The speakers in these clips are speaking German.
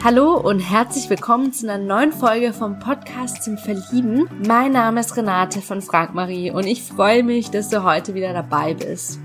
Hallo und herzlich willkommen zu einer neuen Folge vom Podcast zum Verlieben. Mein Name ist Renate von Frank Marie und ich freue mich, dass du heute wieder dabei bist.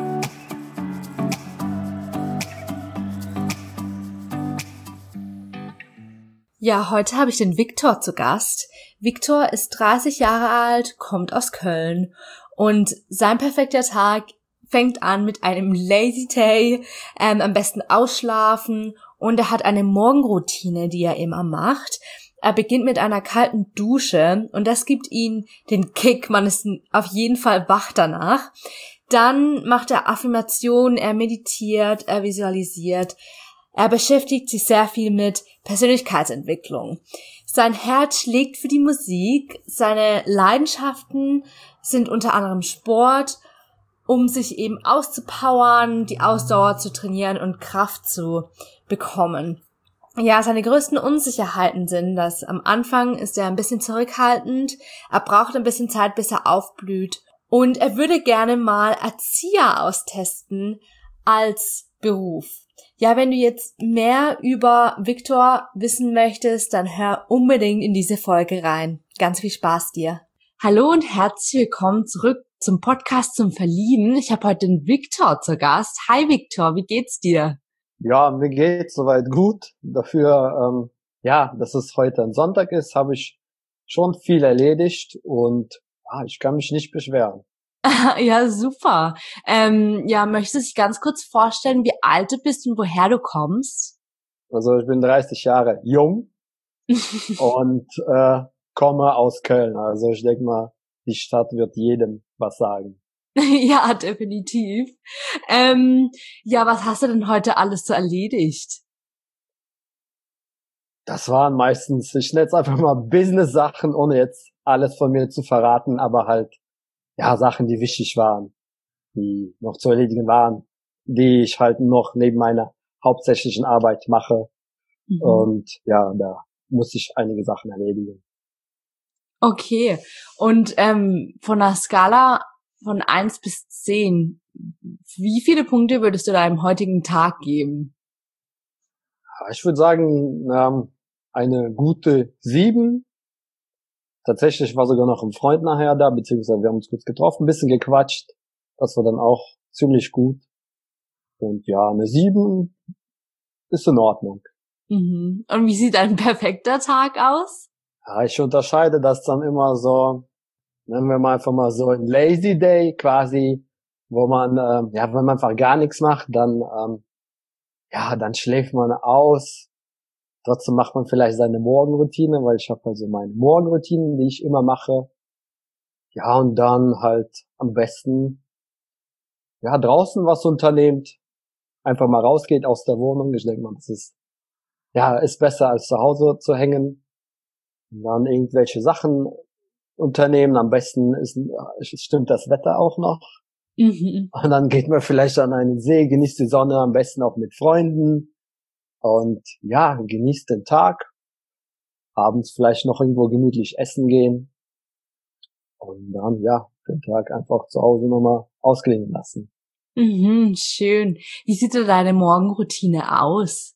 Ja, heute habe ich den Viktor zu Gast. Viktor ist 30 Jahre alt, kommt aus Köln und sein perfekter Tag fängt an mit einem Lazy Day, am besten ausschlafen, und er hat eine Morgenroutine, die er immer macht. Er beginnt mit einer kalten Dusche und das gibt ihm den Kick, man ist auf jeden Fall wach danach. Dann macht er Affirmationen, er meditiert, er visualisiert. Er beschäftigt sich sehr viel mit Persönlichkeitsentwicklung. Sein Herz schlägt für die Musik. Seine Leidenschaften sind unter anderem Sport, um sich eben auszupowern, die Ausdauer zu trainieren und Kraft zu bekommen. Ja, seine größten Unsicherheiten sind, dass am Anfang ist er ein bisschen zurückhaltend, er braucht ein bisschen Zeit, bis er aufblüht, und er würde gerne mal Erzieher austesten als Beruf. Ja, wenn du jetzt mehr über Viktor wissen möchtest, dann hör unbedingt in diese Folge rein. Ganz viel Spaß dir. Hallo und herzlich willkommen zurück zum Podcast zum Verlieben. Ich habe heute den Viktor zu Gast. Hi Viktor, wie geht's dir? Ja, mir geht's soweit gut. Dafür, dass es heute ein Sonntag ist, habe ich schon viel erledigt und ich kann mich nicht beschweren. Ja, super. Möchtest du dich ganz kurz vorstellen, wie alt du bist und woher du kommst? Also ich bin 30 Jahre jung und komme aus Köln. Also ich denke mal, die Stadt wird jedem was sagen. Ja, definitiv. Was hast du denn heute alles so erledigt? Das waren meistens, ich nenne es einfach mal Business-Sachen, ohne jetzt alles von mir zu verraten, aber halt, ja, Sachen, die wichtig waren, die noch zu erledigen waren, die ich halt noch neben meiner hauptsächlichen Arbeit mache. Mhm. Und ja, da muss ich einige Sachen erledigen. Okay. Und von der Skala von 1 bis 10, wie viele Punkte würdest du deinem heutigen Tag geben? Ich würde sagen, eine gute 7. Tatsächlich war sogar noch ein Freund nachher da, beziehungsweise wir haben uns kurz getroffen, ein bisschen gequatscht. Das war dann auch ziemlich gut. Und ja, eine 7 ist in Ordnung. Mhm. Und wie sieht ein perfekter Tag aus? Ja, ich unterscheide das dann immer so, nennen wir mal einfach mal so ein Lazy Day quasi, wo man, wenn man einfach gar nichts macht, dann schläft man aus. Trotzdem macht man vielleicht seine Morgenroutine, weil ich habe also meine Morgenroutinen, die ich immer mache. Ja, und dann halt am besten, ja, draußen was unternehmt. Einfach mal rausgeht aus der Wohnung. Ich denke mal, das ist besser als zu Hause zu hängen. Und dann irgendwelche Sachen unternehmen. Am besten stimmt das Wetter auch noch. Mhm. Und dann geht man vielleicht an einen See, genießt die Sonne, am besten auch mit Freunden. Und ja, genießt den Tag. Abends vielleicht noch irgendwo gemütlich essen gehen. Und dann, ja, den Tag einfach zu Hause nochmal ausklingen lassen. Mhm, schön. Wie sieht so deine Morgenroutine aus?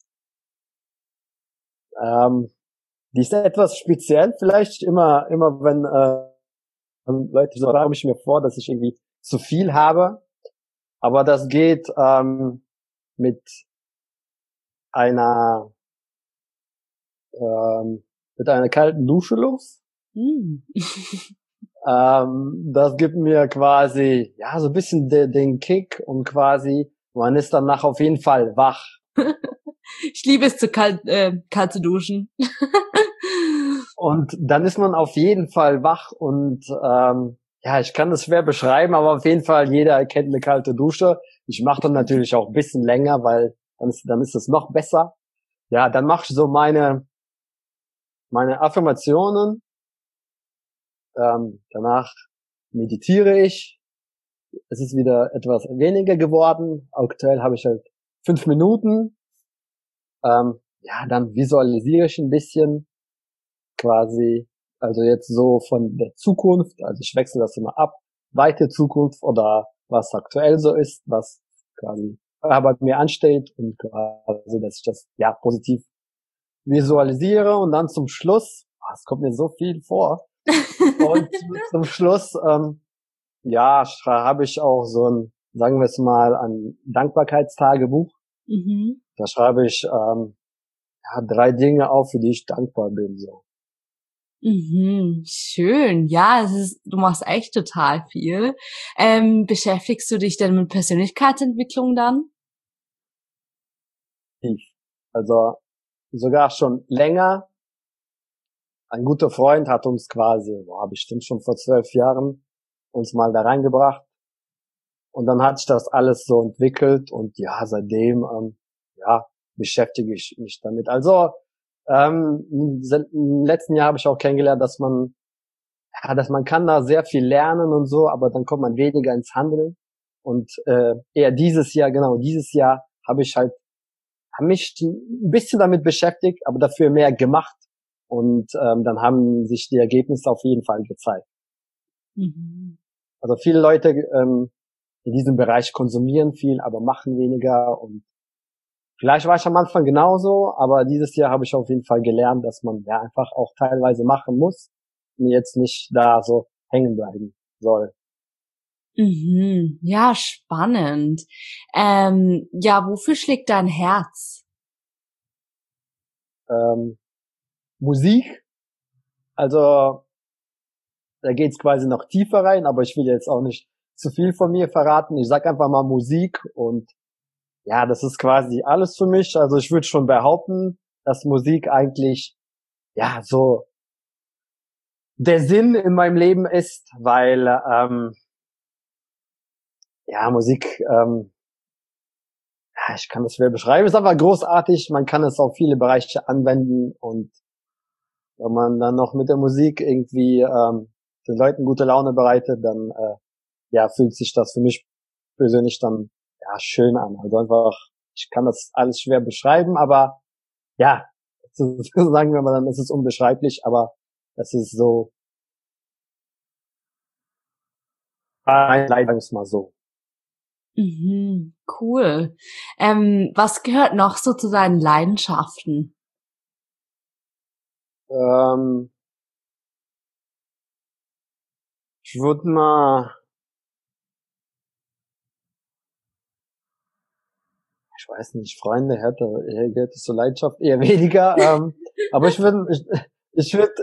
Die ist etwas speziell, vielleicht immer wenn Leute so fragen, ich mir vor, dass ich irgendwie zu viel habe. Aber das geht mit einer kalten Dusche los. Mhm. Das gibt mir quasi, ja, so ein bisschen den Kick, und quasi, man ist danach auf jeden Fall wach. Ich liebe es, kalt zu duschen. Und dann ist man auf jeden Fall wach und ich kann das schwer beschreiben, aber auf jeden Fall jeder kennt eine kalte Dusche. Ich mache dann natürlich auch ein bisschen länger, weil dann ist es noch besser. Ja, dann mache ich so meine Affirmationen. Danach meditiere ich. Es ist wieder etwas weniger geworden. Aktuell habe ich halt 5 Minuten. Dann visualisiere ich ein bisschen quasi, also jetzt so von der Zukunft, also ich wechsle das immer ab, weite Zukunft oder was aktuell so ist, was quasi bei mir ansteht, und quasi, dass ich das positiv visualisiere und dann zum Schluss, es kommt mir so viel vor, und zum Schluss, habe ich auch so ein, sagen wir es mal, ein Dankbarkeitstagebuch. Mhm. Da schreibe ich 3 Dinge auf, für die ich dankbar bin. So. Mhm, schön. Ja, du machst echt total viel. Beschäftigst du dich denn mit Persönlichkeitsentwicklung dann? Also sogar schon länger. Ein guter Freund hat uns quasi, bestimmt schon vor 12 Jahren, uns mal da reingebracht. Und dann hat sich das alles so entwickelt und ja, seitdem beschäftige ich mich damit. Also im letzten Jahr habe ich auch kennengelernt, dass man kann da sehr viel lernen und so, aber dann kommt man weniger ins Handeln. Und eher dieses Jahr habe ich halt hab mich ein bisschen damit beschäftigt, aber dafür mehr gemacht. Und dann haben sich die Ergebnisse auf jeden Fall gezeigt. Mhm. Also viele Leute in diesem Bereich konsumieren viel, aber machen weniger. Und vielleicht war ich am Anfang genauso, aber dieses Jahr habe ich auf jeden Fall gelernt, dass man ja einfach auch teilweise machen muss und jetzt nicht da so hängen bleiben soll. Mhm. Ja, spannend. Ja, wofür schlägt dein Herz? Musik, also da geht's quasi noch tiefer rein, aber ich will jetzt auch nicht zu viel von mir verraten. Ich sag einfach mal Musik und ja, das ist quasi alles für mich. Also ich würde schon behaupten, dass Musik eigentlich ja so der Sinn in meinem Leben ist, weil Musik, ich kann das schwer beschreiben, ist einfach großartig. Man kann es auf viele Bereiche anwenden und wenn man dann noch mit der Musik irgendwie den Leuten gute Laune bereitet, dann fühlt sich das für mich persönlich dann schön an. Also einfach, ich kann das alles schwer beschreiben, aber ja, sagen wir mal, dann ist es unbeschreiblich, aber es ist so, sagen wir es mal so. Mhm, cool. Was gehört noch so zu deinen Leidenschaften? Ähm, Ich würde mal, ich weiß nicht, Freunde hättest du Leidenschaft eher weniger, aber ich würde,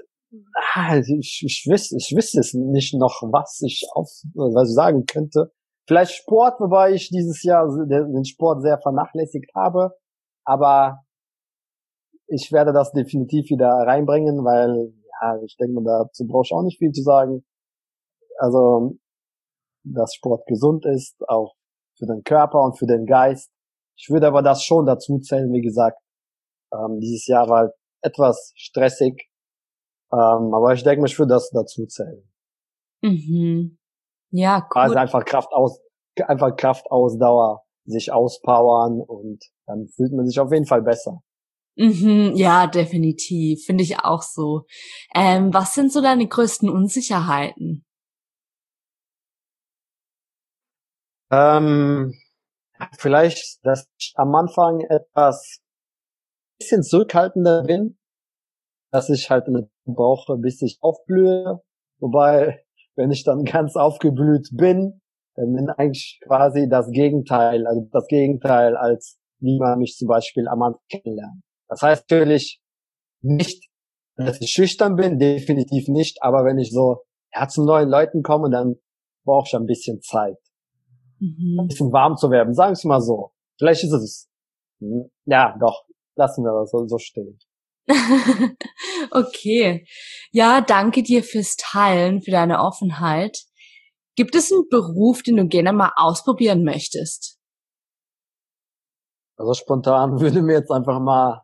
ich wüsste es nicht noch, was ich sagen könnte. Vielleicht Sport, wobei ich dieses Jahr den Sport sehr vernachlässigt habe, aber ich werde das definitiv wieder reinbringen, weil, ich denke, dazu brauche ich auch nicht viel zu sagen. Also, dass Sport gesund ist, auch für den Körper und für den Geist. Ich würde aber das schon dazu zählen, wie gesagt. Dieses Jahr war halt etwas stressig, aber ich denke, ich würde das dazu zählen. Mhm. Ja, cool. Also einfach Kraftausdauer, sich auspowern und dann fühlt man sich auf jeden Fall besser. Mhm, ja, definitiv. Finde ich auch so. Was sind so deine größten Unsicherheiten? Ähm, Vielleicht, dass ich am Anfang etwas bisschen zurückhaltender bin, dass ich halt eine brauche, bis ich aufblühe. Wobei, wenn ich dann ganz aufgeblüht bin, dann bin eigentlich quasi das Gegenteil, als wie man mich zum Beispiel am Anfang kennenlernt. Das heißt natürlich nicht, dass ich schüchtern bin, definitiv nicht, aber wenn ich so zu neuen Leuten komme, dann brauche ich ein bisschen Zeit, ein Mhm. bisschen warm zu werden, sagen wir mal so. Vielleicht ist es, ja, doch, lassen wir das so stehen. Okay. Ja, danke dir fürs Teilen, für deine Offenheit. Gibt es einen Beruf, den du gerne mal ausprobieren möchtest? Also spontan würde mir jetzt einfach mal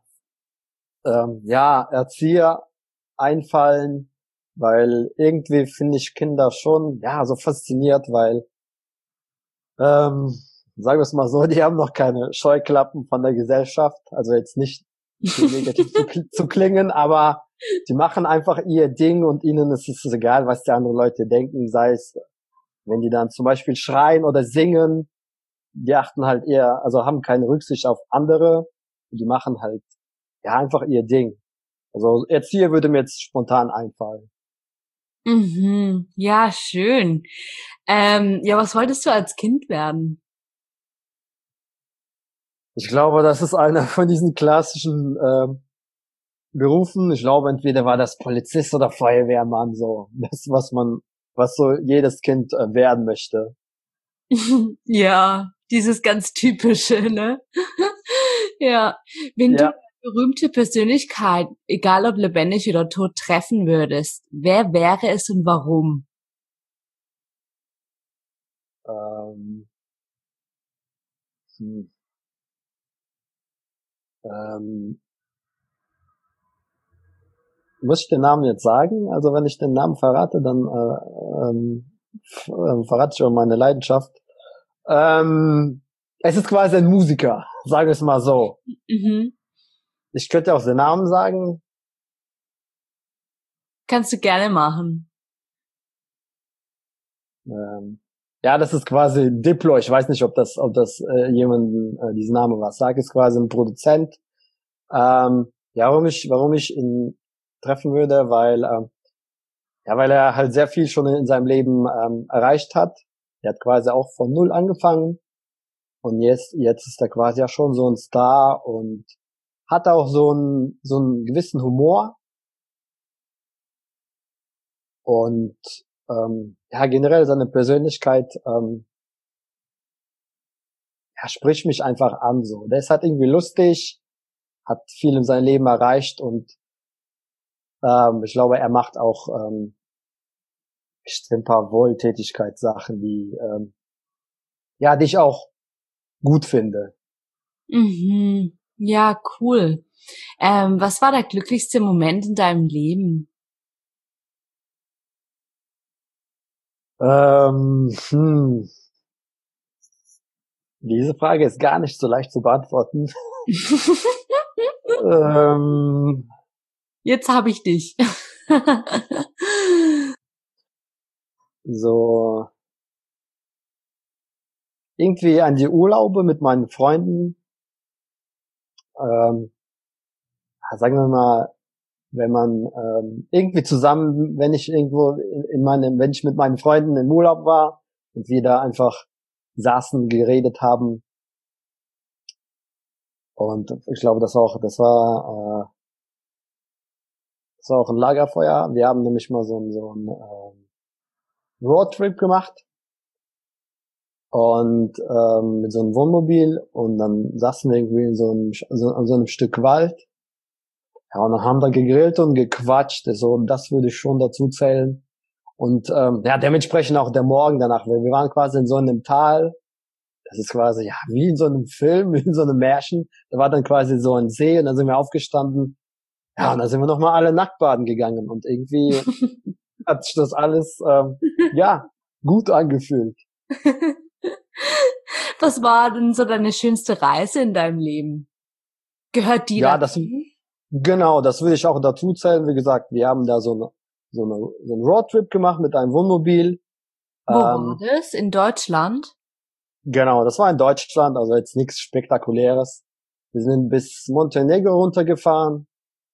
Erzieher einfallen, weil irgendwie finde ich Kinder schon so fasziniert, weil sagen wir es mal so, die haben noch keine Scheuklappen von der Gesellschaft, also jetzt nicht negativ zu klingen, aber die machen einfach ihr Ding und ihnen ist es egal, was die anderen Leute denken, sei es, wenn die dann zum Beispiel schreien oder singen, die achten halt eher, also haben keine Rücksicht auf andere, die machen halt ja, einfach ihr Ding. Also Erzieher würde mir jetzt spontan einfallen. Mhm. Ja, schön. Ja, was wolltest du als Kind werden? Ich glaube, das ist einer von diesen klassischen Berufen. Ich glaube, entweder war das Polizist oder Feuerwehrmann, so das, was so jedes Kind werden möchte. Ja, dieses ganz typische, ne? Ja, wenn du eine Ja, berühmte Persönlichkeit, egal ob lebendig oder tot, treffen würdest, wer wäre es und warum? ähm, hm, ähm, muss ich den Namen jetzt sagen? Also wenn ich den Namen verrate, dann verrate ich auch meine Leidenschaft. Es ist quasi ein Musiker, sagen wir es mal so. Mhm. Ich könnte auch den Namen sagen. Kannst du gerne machen. Ähm, ja, das ist quasi Diplo. Ich weiß nicht, ob das jemanden diesen Namen was sagt. Ist quasi ein Produzent. Ja, warum ich ihn treffen würde, weil er halt sehr viel schon in seinem Leben erreicht hat. Er hat quasi auch von null angefangen und jetzt ist er quasi ja schon so ein Star und hat auch so einen gewissen Humor und ja, generell seine Persönlichkeit ja, spricht mich einfach an so. Der ist halt irgendwie lustig, hat viel in seinem Leben erreicht und ich glaube, er macht auch bestimmt ein paar Wohltätigkeitssachen, die ich auch gut finde. Mhm. Ja, cool. Was war der glücklichste Moment in deinem Leben? Hm, diese Frage ist gar nicht so leicht zu beantworten. ähm, Jetzt habe ich dich. so irgendwie an die Urlaube mit meinen Freunden. Ähm, sagen wir mal, wenn man irgendwie zusammen, wenn ich irgendwo wenn ich mit meinen Freunden im Urlaub war und wir da einfach saßen, geredet haben und ich glaube, das war auch ein Lagerfeuer. Wir haben nämlich mal so ein Roadtrip gemacht und mit so einem Wohnmobil und dann saßen wir irgendwie an so einem Stück Wald. Ja, und dann haben wir gegrillt und gequatscht. So, das würde ich schon dazu zählen. Und ja, dementsprechend auch der Morgen danach, weil wir waren quasi in so einem Tal. Das ist quasi ja wie in so einem Film, wie in so einem Märchen. Da war dann quasi so ein See und dann sind wir aufgestanden. Ja, und dann sind wir nochmal alle nackt baden gegangen und irgendwie hat sich das alles ja gut angefühlt. Was war denn so deine schönste Reise in deinem Leben? Gehört die Ja, dazu? genau, das würde ich auch dazu zählen. Wie gesagt, wir haben da so einen Roadtrip gemacht mit einem Wohnmobil. Wo war Ähm, das? In Deutschland? genau, das war in Deutschland, also jetzt nichts Spektakuläres. Wir sind bis Montenegro runtergefahren,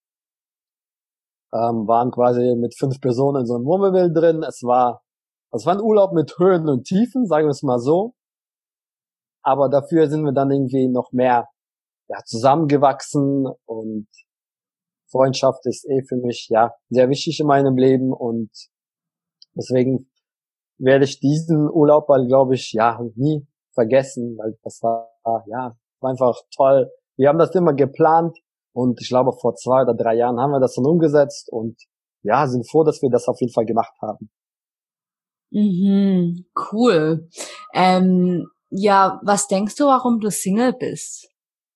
waren quasi mit 5 Personen in so einem Wohnmobil drin. Es war ein Urlaub mit Höhen und Tiefen, sagen wir es mal so. Aber dafür sind wir dann irgendwie noch mehr ja, zusammengewachsen und Freundschaft ist für mich ja sehr wichtig in meinem Leben und deswegen werde ich diesen Urlaub mal, glaube ich, ja, nie vergessen, weil das war einfach toll. Wir haben das immer geplant und ich glaube, vor 2 oder 3 Jahren haben wir das dann umgesetzt und ja, sind froh, dass wir das auf jeden Fall gemacht haben. Mhm, cool. Ja, was denkst du, warum du Single bist?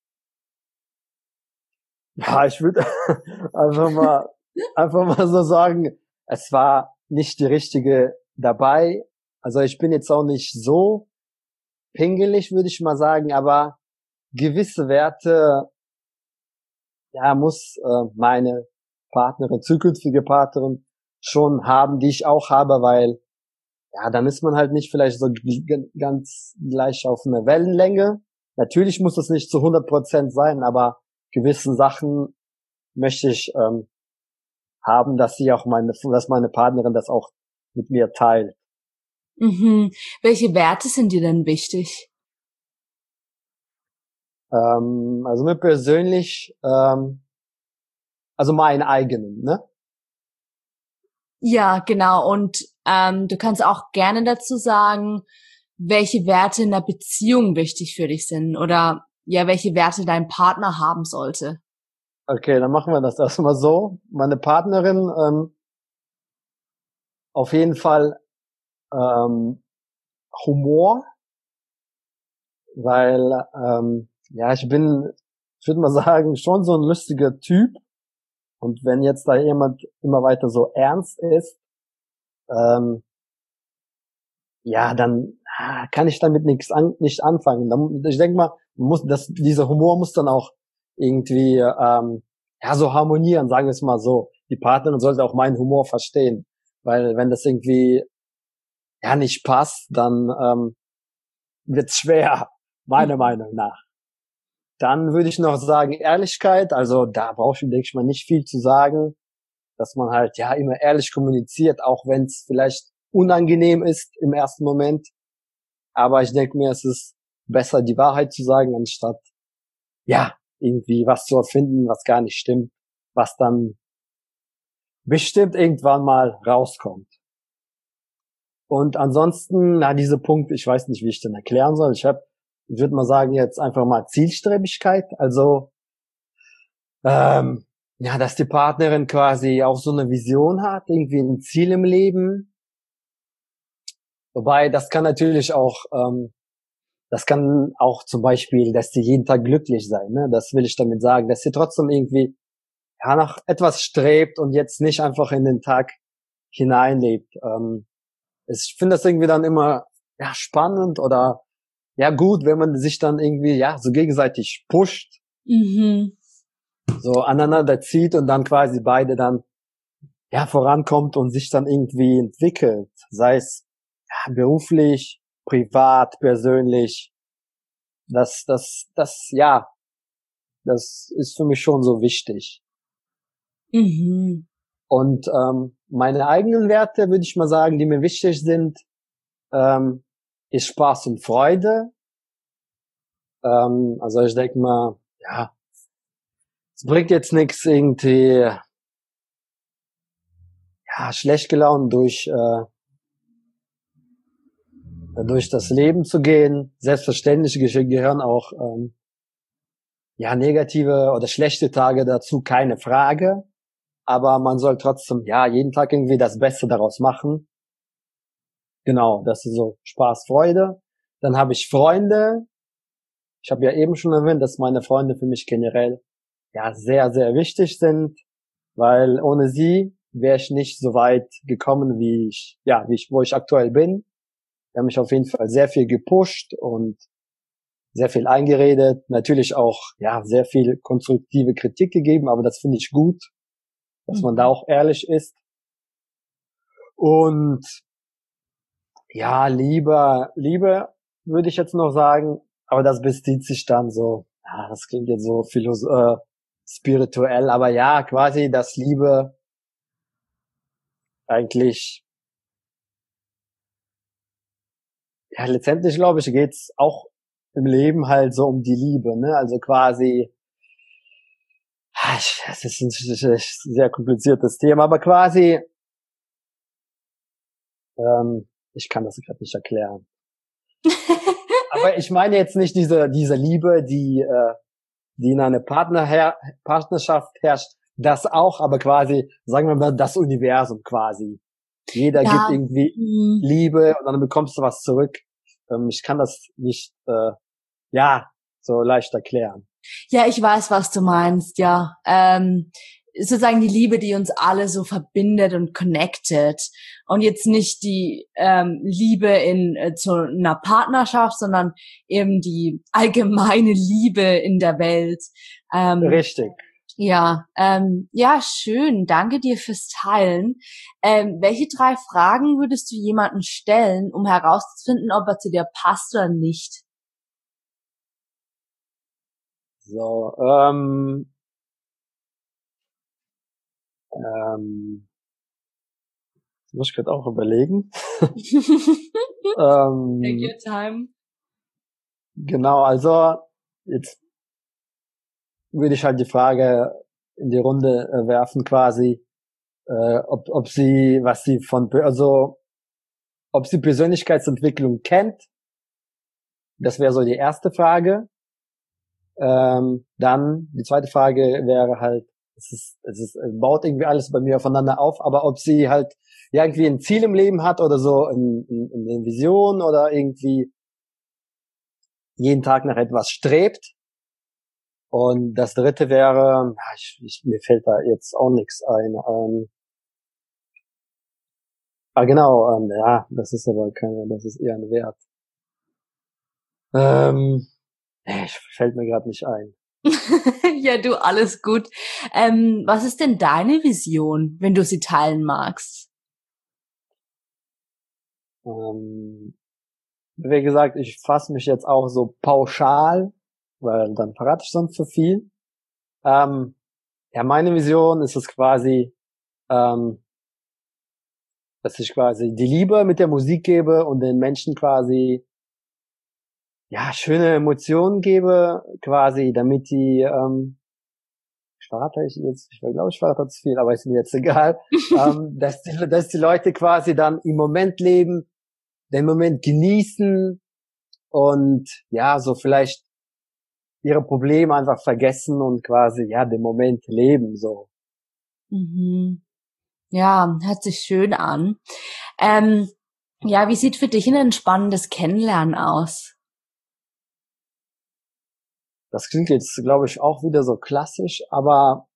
Ja, ich würde einfach mal, einfach mal so sagen, es war nicht die richtige dabei. Also ich bin jetzt auch nicht so pingelig, würde ich mal sagen, aber gewisse Werte, ja, muss meine Partnerin, zukünftige Partnerin schon haben, die ich auch habe, weil ja, dann ist man halt nicht vielleicht so ganz gleich auf einer Wellenlänge. Natürlich muss es nicht zu 100% sein, aber gewissen Sachen möchte ich haben, dass dass meine Partnerin das auch mit mir teilt. Mhm. Welche Werte sind dir denn wichtig? Also mir persönlich, also meinen eigenen, ne? Ja, genau. Und du kannst auch gerne dazu sagen, welche Werte in der Beziehung wichtig für dich sind oder ja, welche Werte dein Partner haben sollte. Okay, dann machen wir das erstmal so. Meine Partnerin, auf jeden Fall ähm, Humor, weil ja, ich würde mal sagen, schon so ein lustiger Typ. Und wenn jetzt da jemand immer weiter so ernst ist, ähm, ja, dann kann ich damit nicht anfangen. Ich denke mal, dieser Humor muss dann auch irgendwie ja so harmonieren, sagen wir es mal so. Die Partnerin sollte auch meinen Humor verstehen, weil wenn das irgendwie ja nicht passt, dann wird's schwer, meiner Meinung nach. Dann würde ich noch sagen Ehrlichkeit. Also da brauche ich, denke ich mal, nicht viel zu sagen, dass man halt ja immer ehrlich kommuniziert, auch wenn es vielleicht unangenehm ist im ersten Moment. Aber ich denke mir, es ist besser, die Wahrheit zu sagen, anstatt, ja, irgendwie was zu erfinden, was gar nicht stimmt, was dann bestimmt irgendwann mal rauskommt. Und ansonsten, diese Punkte, ich weiß nicht, wie ich den erklären soll. Ich würde mal sagen, jetzt einfach mal Zielstrebigkeit. Also, ja, dass die Partnerin quasi auch so eine Vision hat, irgendwie ein Ziel im Leben. Wobei, das kann auch zum Beispiel, dass sie jeden Tag glücklich sein, ne? Das will ich damit sagen, dass sie trotzdem irgendwie ja nach etwas strebt und jetzt nicht einfach in den Tag hineinlebt. Ich finde das irgendwie dann immer ja spannend oder ja gut, wenn man sich dann irgendwie ja so gegenseitig pusht, Mhm. so aneinander zieht und dann quasi beide dann ja vorankommt und sich dann irgendwie entwickelt, sei es ja, beruflich, privat, persönlich. Ja, das ist für mich schon so wichtig. Mhm. Und meine eigenen Werte, würde ich mal sagen, die mir wichtig sind, ähm, ist Spaß und Freude. Also ich denke mal, ja, es bringt jetzt nichts irgendwie ja, schlecht gelaunt durch das Leben zu gehen. Selbstverständlich gehören auch ja negative oder schlechte Tage dazu, keine Frage. Aber man soll trotzdem ja jeden Tag irgendwie das Beste daraus machen. Genau, das ist so Spaß, Freude. Dann habe ich Freunde. Ich habe ja eben schon erwähnt, dass meine Freunde für mich generell ja sehr, sehr wichtig sind, weil ohne sie wäre ich nicht so weit gekommen, wo ich aktuell bin. Die haben mich auf jeden Fall sehr viel gepusht und sehr viel eingeredet, natürlich auch ja sehr viel konstruktive Kritik gegeben, aber das finde ich gut, dass man da Mhm. auch ehrlich ist. Und ja, Liebe würde ich jetzt noch sagen, aber das bezieht sich dann so, ja, das klingt jetzt so spirituell, aber ja, quasi, dass Liebe eigentlich, ja, letztendlich glaube ich, geht's auch im Leben halt so um die Liebe, ne? Also quasi, das ist ein sehr kompliziertes Thema, aber quasi, ich kann das gerade nicht erklären. Aber ich meine jetzt nicht diese Liebe, die in einer Partnerschaft herrscht, das auch, aber quasi, sagen wir mal, das Universum quasi. Jeder gibt Ja. irgendwie Mhm. Liebe und dann bekommst du was zurück. Ich kann das nicht, ja, so leicht erklären. Ja, ich weiß, was du meinst, ja. Sozusagen die Liebe, die uns alle so verbindet und connected. Und jetzt nicht die Liebe zu einer Partnerschaft, sondern eben die allgemeine Liebe in der Welt. Ähm, Richtig. ja, schön. Danke dir fürs Teilen. Welche 3 Fragen würdest du jemanden stellen, um herauszufinden, ob er zu dir passt oder nicht? So, Das muss ich gerade auch überlegen. Take your time. Genau, also jetzt würde ich halt die Frage in die Runde werfen quasi, ob sie Persönlichkeitsentwicklung kennt. Das wäre so die erste Frage. Dann die zweite Frage wäre halt, es baut irgendwie alles bei mir aufeinander auf, aber ob sie halt irgendwie ein Ziel im Leben hat oder so eine Vision oder irgendwie jeden Tag nach etwas strebt. Und das dritte wäre, mir fällt da jetzt auch nichts ein. Genau, das ist aber das ist eher ein Wert. Fällt mir gerade nicht ein. Ja, du, alles gut. Was ist denn deine Vision, wenn du sie teilen magst? Wie gesagt, ich fasse mich jetzt auch so pauschal, weil dann verrate ich sonst zu viel. Meine Vision ist es quasi, dass ich quasi die Liebe mit der Musik gebe und den Menschen quasi schöne Emotionen gebe, quasi, damit die, ich verrate zu viel, aber ist mir jetzt egal, dass die Leute quasi dann im Moment leben, den Moment genießen und so vielleicht ihre Probleme einfach vergessen und quasi den Moment leben so. Mhm. Ja, hört sich schön an. Wie sieht für dich ein entspannendes Kennenlernen aus? Das klingt jetzt, glaube ich, auch wieder so klassisch, aber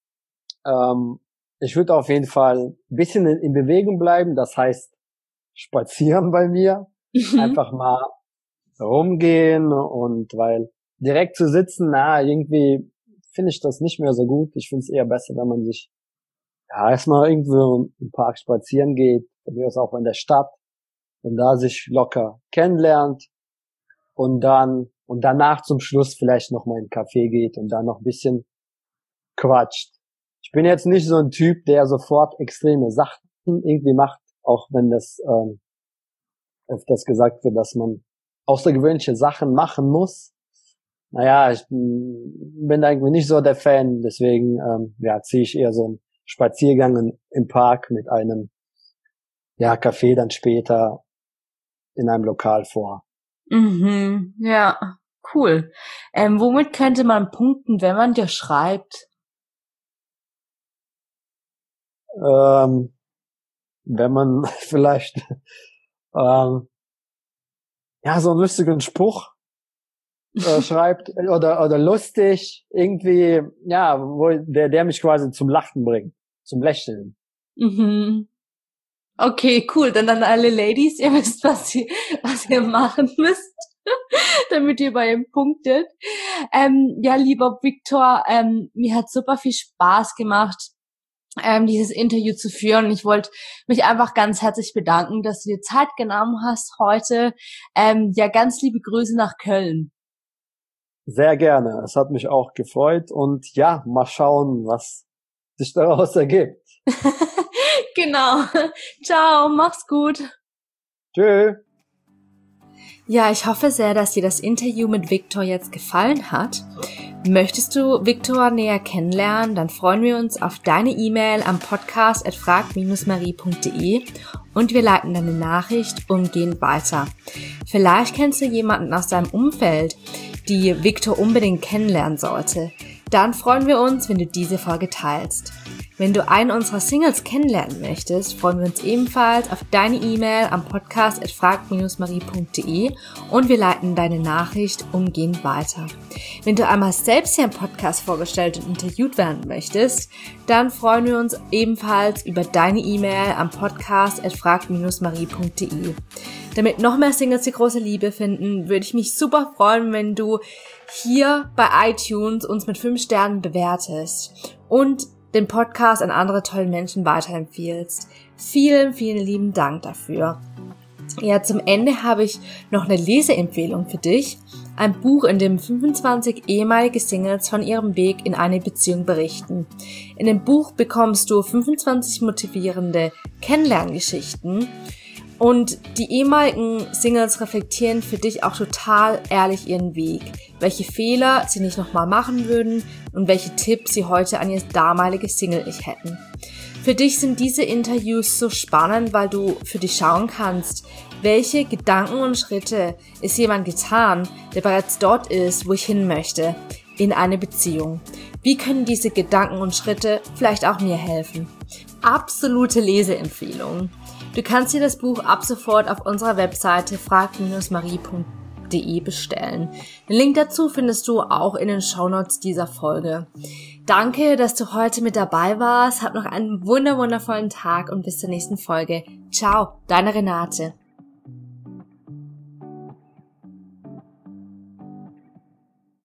ich würde auf jeden Fall ein bisschen in Bewegung bleiben, das heißt spazieren bei mir, einfach mal rumgehen und weil direkt zu sitzen, irgendwie finde ich das nicht mehr so gut. Ich finde es eher besser, wenn man sich erstmal irgendwo im Park spazieren geht, bei mir ist auch in der Stadt und da sich locker kennenlernt und danach zum Schluss vielleicht noch mal in einen Café geht und dann noch ein bisschen quatscht. Ich bin jetzt nicht so ein Typ, der sofort extreme Sachen irgendwie macht, auch wenn das öfters gesagt wird, dass man außergewöhnliche Sachen machen muss. Ich bin da irgendwie nicht so der Fan, deswegen ziehe ich eher so einen Spaziergang im Park mit einem Café dann später in einem Lokal vor. Mhm, ja, cool. Womit könnte man punkten, wenn man dir schreibt? Wenn man vielleicht so einen lustigen Spruch schreibt oder lustig irgendwie, wo der mich quasi zum Lachen bringt, zum Lächeln. Mhm. Okay, cool. Dann an alle Ladies, ihr wisst, was ihr machen müsst, damit ihr bei ihm punktet. Lieber Viktor, mir hat super viel Spaß gemacht, dieses Interview zu führen. Ich wollte mich einfach ganz herzlich bedanken, dass du dir Zeit genommen hast heute. Ganz liebe Grüße nach Köln. Sehr gerne. Es hat mich auch gefreut und mal schauen, was sich daraus ergibt. Genau. Ciao, mach's gut. Tschö. Ja, ich hoffe sehr, dass dir das Interview mit Viktor jetzt gefallen hat. Möchtest du Viktor näher kennenlernen, dann freuen wir uns auf deine E-Mail am podcast@frag-marie.de und wir leiten deine Nachricht umgehend weiter. Vielleicht kennst du jemanden aus deinem Umfeld, die Viktor unbedingt kennenlernen sollte. Dann freuen wir uns, wenn du diese Folge teilst. Wenn du einen unserer Singles kennenlernen möchtest, freuen wir uns ebenfalls auf deine E-Mail am podcast@frag-marie.de und wir leiten deine Nachricht umgehend weiter. Wenn du einmal selbst hier im Podcast vorgestellt und interviewt werden möchtest, dann freuen wir uns ebenfalls über deine E-Mail am podcast@frag-marie.de. Damit noch mehr Singles die große Liebe finden, würde ich mich super freuen, wenn du hier bei iTunes uns mit 5 Sternen bewertest und den Podcast an andere tolle Menschen weiterempfiehlst. Vielen, vielen lieben Dank dafür. Ja, zum Ende habe ich noch eine Leseempfehlung für dich. Ein Buch, in dem 25 ehemalige Singles von ihrem Weg in eine Beziehung berichten. In dem Buch bekommst du 25 motivierende Kennenlerngeschichten und die ehemaligen Singles reflektieren für dich auch total ehrlich ihren Weg, welche Fehler sie nicht nochmal machen würden und welche Tipps sie heute an ihr damaliges Single-Ich hätten. Für dich sind diese Interviews so spannend, weil du für dich schauen kannst, welche Gedanken und Schritte ist jemand getan, der bereits dort ist, wo ich hin möchte, in eine Beziehung. Wie können diese Gedanken und Schritte vielleicht auch mir helfen? Absolute Leseempfehlung. Du kannst dir das Buch ab sofort auf unserer Webseite frag-marie.de bestellen. Den Link dazu findest du auch in den Shownotes dieser Folge. Danke, dass du heute mit dabei warst. Hab noch einen wundervollen Tag und bis zur nächsten Folge. Ciao, deine Renate.